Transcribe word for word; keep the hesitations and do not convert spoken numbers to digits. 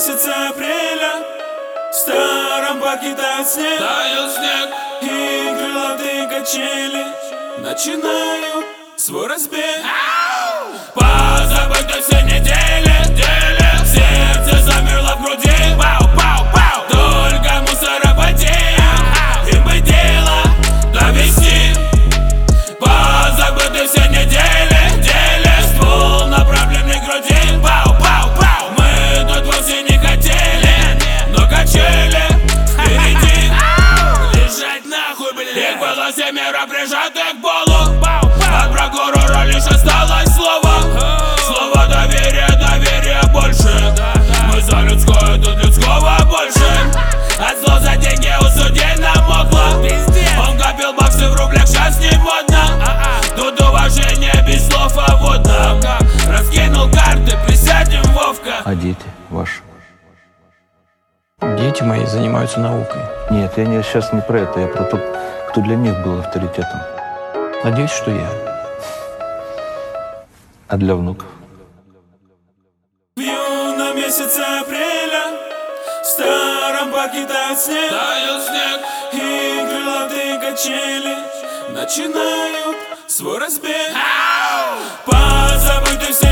месяце апреля в старом парке тает снег, Тает снег, и крылатые качели начинают свой разбег. позабыты все недели, недели. Сердце замерло в груди, Пау, пау, пау. только мусоропотея. Им бы дело довести. Позабыты все недели, недели. Ствол направлен мне к груди. Пау, пау, пау. Мы тут вовсе не хотели, но качели впереди. Лежать нахуй, блядь. Их было семеро прижатых к полу. Пау, пау. От прокурора лишь осталось слово. Слово доверия, доверия больше. Мы за людское, тут людского больше. От слов за деньги у судей намокло. Он копил баксы в рублях, сейчас не модно. Тут уважение без слов, а вот нам. Раскинул карты, присядем, Вовка. А дети ваши? Дети мои занимаются наукой. Нет, я не, сейчас не про это, я про то, кто для них был авторитетом. Надеюсь, что я. А для внуков? В юном месяце апреля в старом парке тает снег, Тает снег, и крылатые качели начинают свой разбег. Позабыты все